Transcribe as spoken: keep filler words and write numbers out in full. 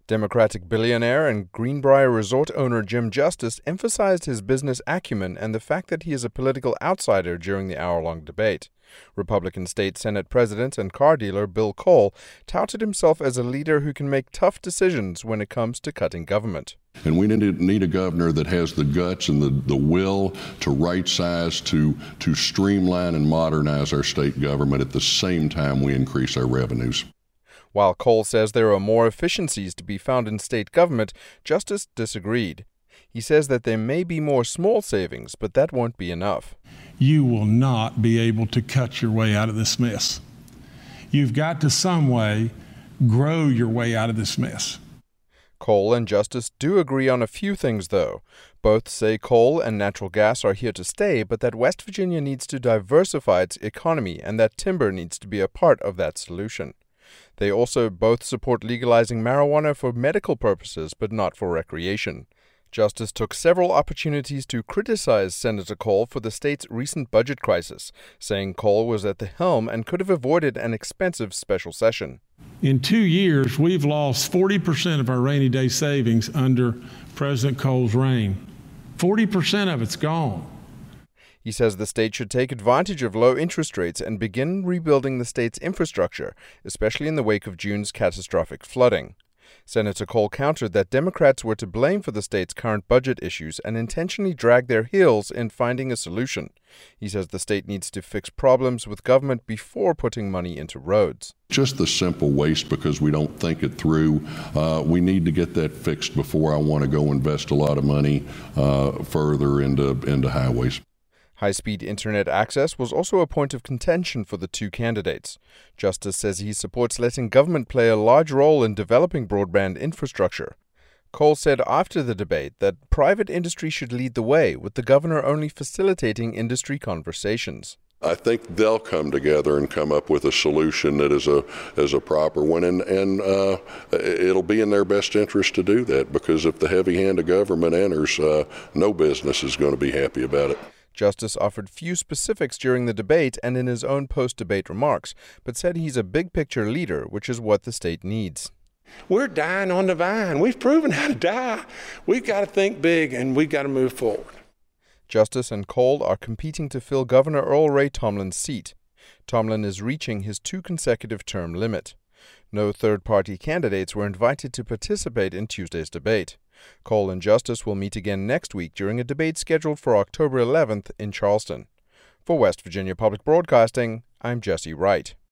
Democratic billionaire and Greenbrier Resort owner Jim Justice emphasized his business acumen and the fact that he is a political outsider during the hour-long debate. Republican State Senate President and car dealer Bill Cole touted himself as a leader who can make tough decisions when it comes to cutting government. And we need, need a governor that has the guts and the, the will to right size, to, to streamline and modernize our state government at the same time we increase our revenues. While Cole says there are more efficiencies to be found in state government, Justice disagreed. He says that there may be more small savings, but that won't be enough. You will not be able to cut your way out of this mess. You've got to some way grow your way out of this mess. Cole and Justice do agree on a few things, though. Both say coal and natural gas are here to stay, but that West Virginia needs to diversify its economy and that timber needs to be a part of that solution. They also both support legalizing marijuana for medical purposes, but not for recreation. Justice took several opportunities to criticize Senator Cole for the state's recent budget crisis, saying Cole was at the helm and could have avoided an expensive special session. In two years, we've lost forty percent of our rainy day savings under President Cole's reign. forty percent of it's gone. He says the state should take advantage of low interest rates and begin rebuilding the state's infrastructure, especially in the wake of June's catastrophic flooding. Senator Cole countered that Democrats were to blame for the state's current budget issues and intentionally dragged their heels in finding a solution. He says the state needs to fix problems with government before putting money into roads. Just the simple waste because we don't think it through. Uh, we need to get that fixed before I want to go invest a lot of money uh, further into, into highways. High-speed internet access was also a point of contention for the two candidates. Justice says he supports letting government play a large role in developing broadband infrastructure. Cole said after the debate that private industry should lead the way, with the governor only facilitating industry conversations. I think they'll come together and come up with a solution that is a is a proper one, and, and uh, it'll be in their best interest to do that, because if the heavy hand of government enters, uh, no business is going to be happy about it. Justice offered few specifics during the debate and in his own post-debate remarks, but said he's a big-picture leader, which is what the state needs. We're dying on the vine. We've proven how to die. We've got to think big, and we've got to move forward. Justice and Cole are competing to fill Governor Earl Ray Tomlin's seat. Tomlin is reaching his two consecutive term limit. No third-party candidates were invited to participate in Tuesday's debate. Cole and Justice will meet again next week during a debate scheduled for October eleventh in Charleston. For West Virginia Public Broadcasting, I'm Jesse Wright.